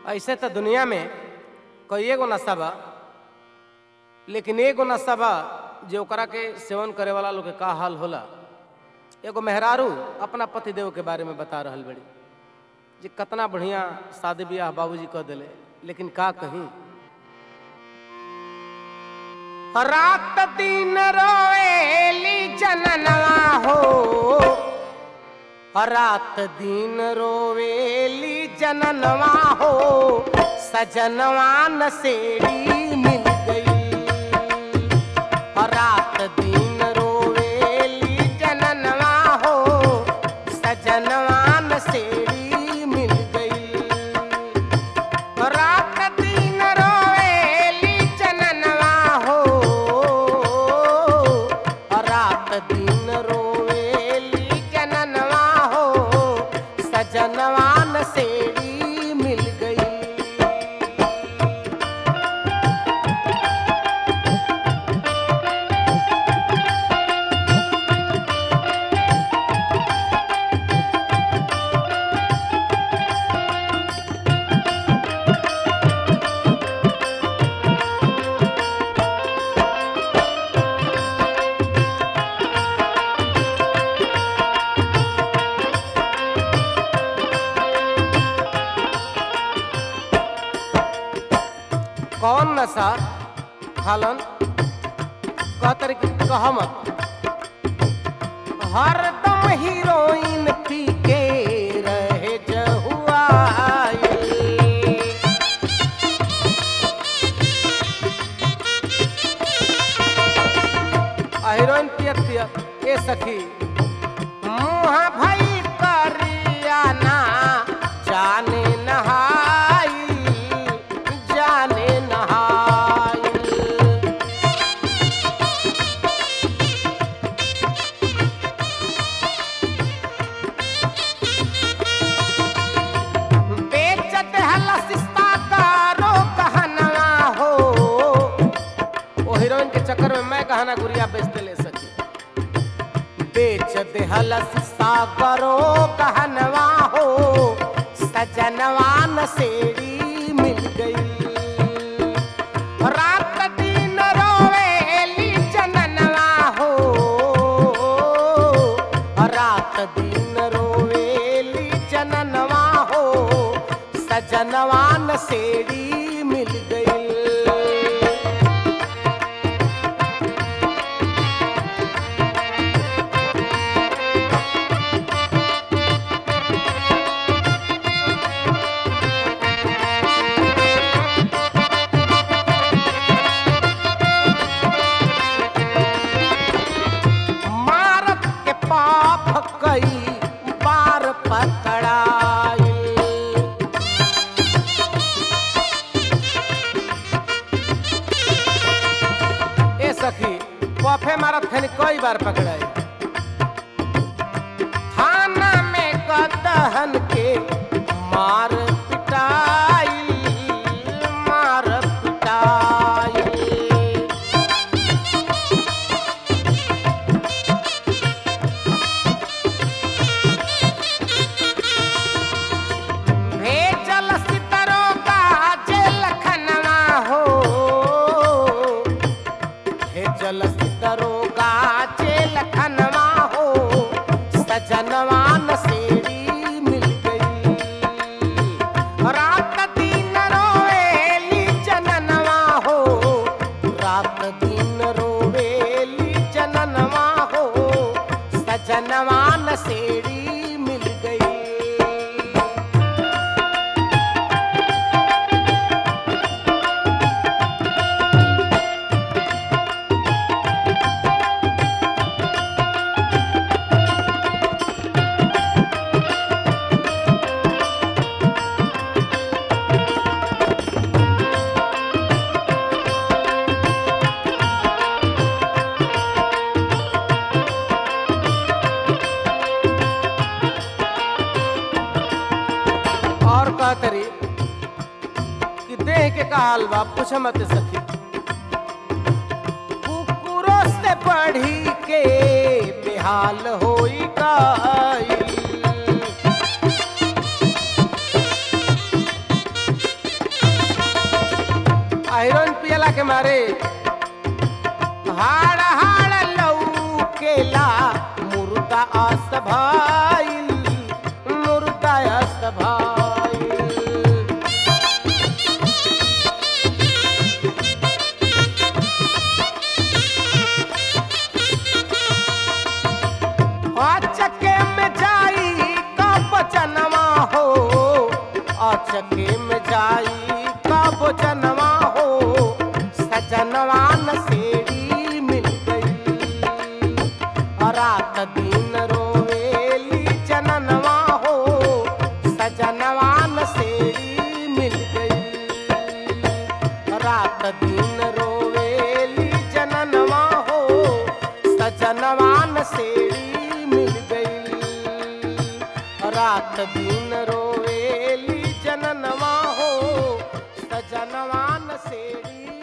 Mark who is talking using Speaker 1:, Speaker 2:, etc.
Speaker 1: ऐसे तो दुनिया में कई गो नशा बा, लेकिन एगो नशा बा जो ओकरा के सेवन करे वाला लोग के का हाल होला। एगो मेहरारू अपना पतिदेव के बारे में बता रहल बड़ी जी कितना बढ़िया शादी ब्याह बाबूजी कह दिले, लेकिन का कहीं रात दिन रोएली जननवा हो, रात दिन रोवेली जननवा हो, सजनवा नसेड़ी मिल गई। रात दिन रोवेली जननवा हो, सजनवा नसेड़ी मिल गई। रात दिन रोवेली जननवा हो, रात दिन रोवेली जननवा हो, सजनवा नसेड़ी मिल गई। कौन नशा खालन कहतर कहमत हरदम हीरोइन पी के रहे जहुआई। हीरोइन पियत पियत ए सखी मुँह भई करिया ना जाने नहाई, जाने नहाई। बेचत हलसिस्ता कारो कहनवा हो, ओ हीरोइन के चक्कर में मैं कहना गुड़िया बेचते ले सकी। बेचत हलसिस्ता करो कहनवा हो, सजनवा नसेड़ी मिल गई। रात दिन रोवेली जननवा हो, रात दिन रोवेली जननवा हो, सजनवा नसेड़ी मिल गई। मारत के पाप कई बार पकड़ाई। ए सखी पाफे मारत खनी कई बार पकड़ाई। थाना में कदहन के मार पिटाई, मार पिटाई। भेजल सितरो का जेल खनवा हो, भेजल सितरो का जेल खनवा हो, सजनवा नसेड़ी मिल गई। रात दिन रोवेली जननवा हो, रात दिन रोवेली जननवा हो, सजनवा नसेड़ी मिल गई। और कहतरी कि देह के का हाल बा पूछ मत सखी। कुकुरों से बढ़ी के बेहाल होई गई। के मारे हाड़ हाड़ लौकेला मुर्दा असभाइल मुर्दा असभाइल। चके में जाई का बचनवा हो चके में जाई का बचनवा हो सजनवा नसेड़ी मिल गई रात दिन रोवेली जननवा हो सजनवा नसेड़ी मिल गई रात दिन रोवेली जननवा हो सजनवा नसेड़ी रात दिन रोवेली जननवा हो सजनवा नसेड़ी।